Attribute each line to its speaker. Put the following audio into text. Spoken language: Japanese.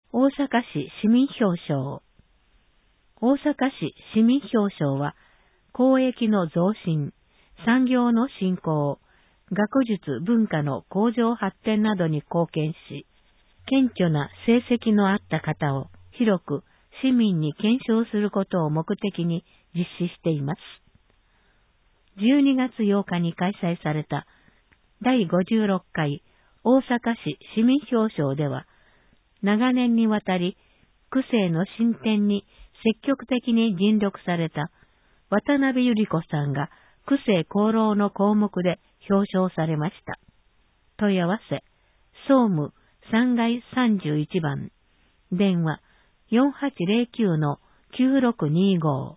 Speaker 1: 大阪市市民表彰。大阪市市民表彰は、交易の増進、産業の振興、学術文化の向上発展などに貢献し、顕著な成績のあった方を広く市民に顕彰することを目的に実施しています。12月8日に開催された第56回大阪市市民表彰では、長年にわたり区政の進展に積極的に尽力された渡辺百合子さんが区政功労の項目で表彰されました。問い合わせ、総務3階31番、電話4809-9625